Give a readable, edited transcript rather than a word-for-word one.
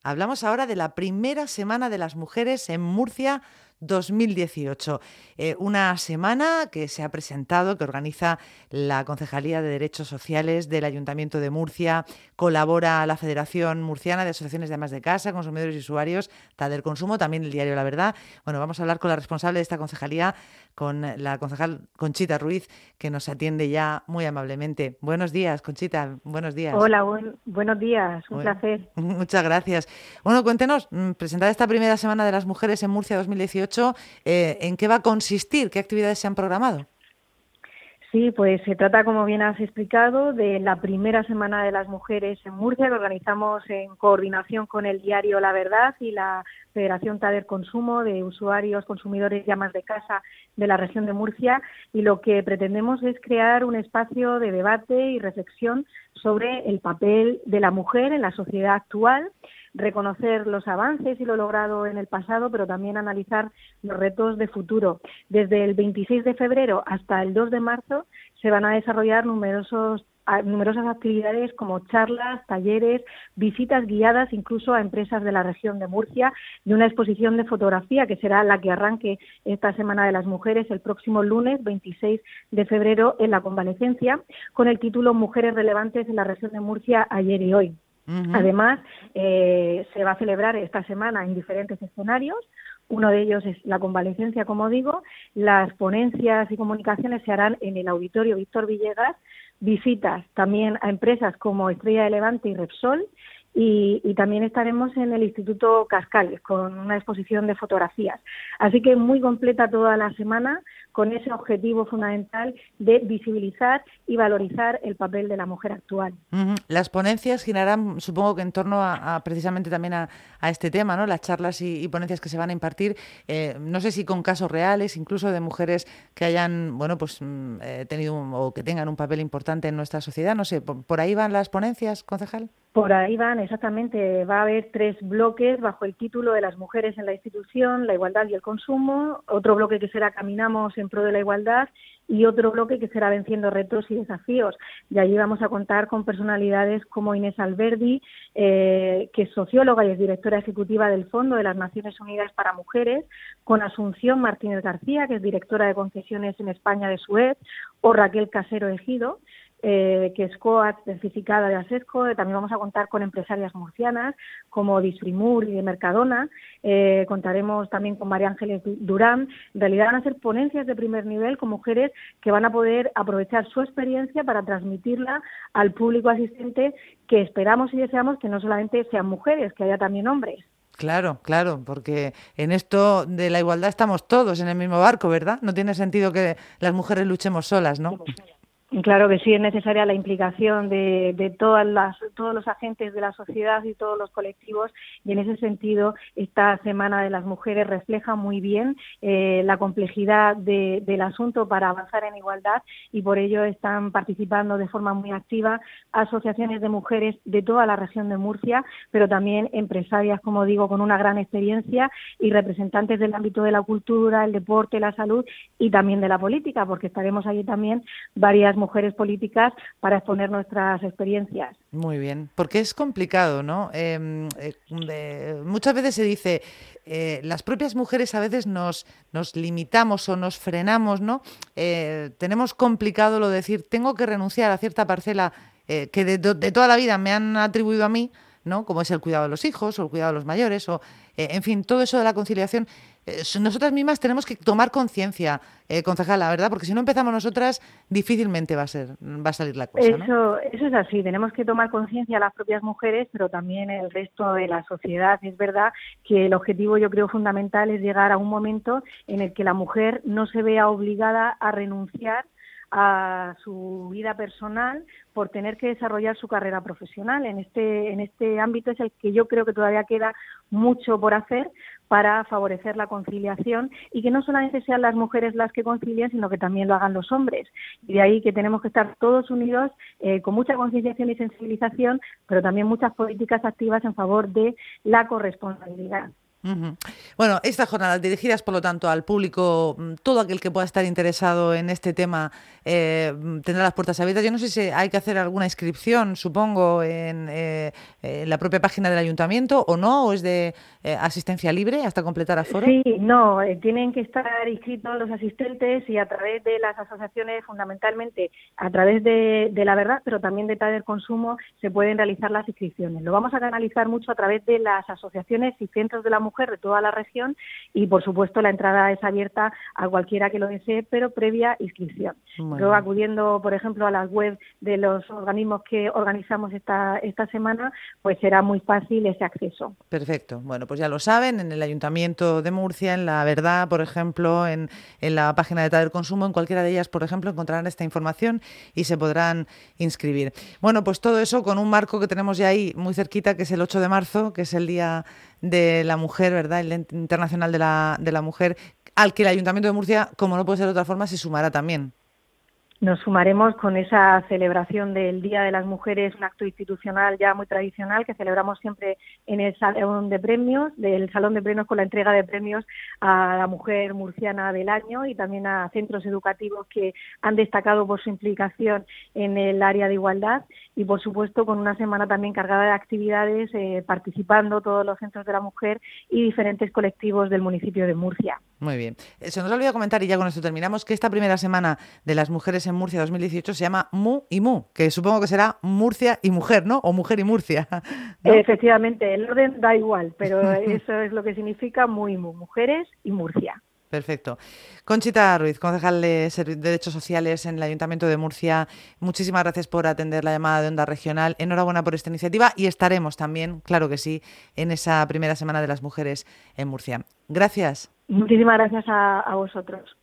Hablamos ahora de la primera Semana de las Mujeres en Murcia 2018. Una semana que se ha presentado, que organiza la Concejalía de Derechos Sociales del Ayuntamiento de Murcia, colabora la Federación Murciana de Asociaciones de Amas de Casa, Consumidores y Usuarios, Tader Consumo, también el diario La Verdad. Bueno, vamos a hablar con la responsable de esta concejalía, con la concejal Conchita Ruiz, que nos atiende ya muy amablemente. Buenos días, Conchita, buenos días. Hola, buenos días, un Bueno, placer. muchas gracias. Bueno, cuéntenos, presentada esta primera Semana de las Mujeres en Murcia 2018, ¿en qué va a consistir? ¿Qué actividades se han programado? Sí, pues se trata, como bien has explicado, de la primera Semana de las Mujeres en Murcia, que organizamos en coordinación con el diario La Verdad y la Federación Tader Consumo de Usuarios, Consumidores y Amas de Casa de la región de Murcia. Y lo que pretendemos es crear un espacio de debate y reflexión sobre el papel de la mujer en la sociedad actual, reconocer los avances y lo logrado en el pasado, pero también analizar los retos de futuro. Desde el 26 de febrero hasta el 2 de marzo se van a desarrollar numerosas actividades como charlas, talleres, visitas guiadas incluso a empresas de la región de Murcia y una exposición de fotografía que será la que arranque esta Semana de las Mujeres el próximo lunes 26 de febrero en la Convalecencia con el título Mujeres relevantes en la región de Murcia ayer y hoy. Ujú. Además, se va a celebrar esta semana en diferentes escenarios. Uno de ellos es la convalecencia, como digo. Las ponencias y comunicaciones se harán en el Auditorio Víctor Villegas. Visitas también a empresas como Estrella de Levante y Repsol. Y también estaremos en el Instituto Cascales con una exposición de fotografías. Así que muy completa toda la semana con ese objetivo fundamental de visibilizar y valorizar el papel de la mujer actual. Ujú. Las ponencias girarán, supongo que en torno a precisamente también a este tema, ¿no? Las charlas y ponencias que se van a impartir, no sé si con casos reales, incluso de mujeres que hayan, bueno, pues tenido o que tengan un papel importante en nuestra sociedad, no sé, ¿por ahí van las ponencias, concejal? Por ahí van, exactamente. Va a haber 3 bloques bajo el título de las mujeres en la institución, la igualdad y el consumo. Otro bloque que será Caminamos en pro de la igualdad y otro bloque que será Venciendo retos y desafíos. Y allí vamos a contar con personalidades como Inés Alberdi, que es socióloga y es directora ejecutiva del Fondo de las Naciones Unidas para Mujeres, con Asunción Martínez García, que es directora de concesiones en España de SUEZ, o Raquel Casero Ejido, que es coach certificada de ASESCO. También vamos a contar con empresarias murcianas como Disfrimur y de Mercadona. Contaremos también con María Ángeles Durán. En realidad van a ser ponencias de primer nivel con mujeres que van a poder aprovechar su experiencia para transmitirla al público asistente, que esperamos y deseamos que no solamente sean mujeres, que haya también hombres. Claro, claro, porque en esto de la igualdad estamos todos en el mismo barco, ¿verdad? No tiene sentido que las mujeres luchemos solas, ¿no? Claro que sí, es necesaria la implicación de todos los agentes de la sociedad y todos los colectivos, y en ese sentido esta Semana de las Mujeres refleja muy bien la complejidad del asunto para avanzar en igualdad, y por ello están participando de forma muy activa asociaciones de mujeres de toda la región de Murcia, pero también empresarias, como digo, con una gran experiencia, y representantes del ámbito de la cultura, el deporte, la salud y también de la política, porque estaremos allí también varias mujeres políticas para exponer nuestras experiencias. Muy bien, porque es complicado, ¿no? Muchas veces se dice, las propias mujeres a veces nos limitamos o nos frenamos, ¿no? Tenemos complicado lo de decir, tengo que renunciar a cierta parcela que de toda la vida me han atribuido a mí, ¿no? Como es el cuidado de los hijos o el cuidado de los mayores, o en fin, todo eso de la conciliación. Nosotras mismas tenemos que tomar conciencia, concejala, ¿verdad? Porque si no empezamos nosotras, difícilmente va a salir la cosa, ¿no? Eso es así, tenemos que tomar conciencia las propias mujeres, pero también el resto de la sociedad. Es verdad que el objetivo, yo creo, fundamental es llegar a un momento en el que la mujer no se vea obligada a renunciar a su vida personal por tener que desarrollar su carrera profesional. En este ámbito es el que yo creo que todavía queda mucho por hacer para favorecer la conciliación, y que no solamente sean las mujeres las que concilien, sino que también lo hagan los hombres. Y de ahí que tenemos que estar todos unidos con mucha concienciación y sensibilización, pero también muchas políticas activas en favor de la corresponsabilidad. Ujú. Bueno, estas jornadas dirigidas, por lo tanto, al público, todo aquel que pueda estar interesado en este tema, tendrá las puertas abiertas. Yo no sé si hay que hacer alguna inscripción, supongo, en la propia página del ayuntamiento o no, o es de asistencia libre hasta completar aforo. Sí, no, tienen que estar inscritos los asistentes y a través de las asociaciones, fundamentalmente a través de La Verdad, pero también de Tader Consumo, se pueden realizar las inscripciones. Lo vamos a canalizar mucho a través de las asociaciones y centros de la mujer de toda la región y, por supuesto, la entrada es abierta a cualquiera que lo desee, pero previa inscripción. Muy Luego, bien. acudiendo, por ejemplo, a las webs de los organismos que organizamos esta semana, pues será muy fácil ese acceso. Perfecto. Bueno, pues ya lo saben, en el Ayuntamiento de Murcia, en La Verdad, por ejemplo, en la página de Tader Consumo, en cualquiera de ellas, por ejemplo, encontrarán esta información y se podrán inscribir. Bueno, pues todo eso con un marco que tenemos ya ahí muy cerquita, que es el 8 de marzo, que es el Día de la Mujer, ¿verdad? El Día Internacional de la Mujer, al que el Ayuntamiento de Murcia, como no puede ser de otra forma, se sumará también. Nos sumaremos con esa celebración del Día de las Mujeres, un acto institucional ya muy tradicional que celebramos siempre en el Salón de Premios, con la entrega de premios a la mujer murciana del año y también a centros educativos que han destacado por su implicación en el área de igualdad y, por supuesto, con una semana también cargada de actividades, participando todos los centros de la mujer y diferentes colectivos del municipio de Murcia. Muy bien. Se nos olvidó comentar, y ya con esto terminamos, que esta primera semana de las mujeres en Murcia 2018 se llama Mu y Mu, que supongo que será Murcia y Mujer, ¿no? O Mujer y Murcia, ¿no? Efectivamente, el orden da igual, pero eso es lo que significa mujeres y Murcia. Perfecto. Conchita Ruiz, concejal de Derechos Sociales en el Ayuntamiento de Murcia, muchísimas gracias por atender la llamada de Onda Regional. Enhorabuena por esta iniciativa y estaremos también, claro que sí, en esa primera semana de las mujeres en Murcia. Gracias. Muchísimas gracias a vosotros.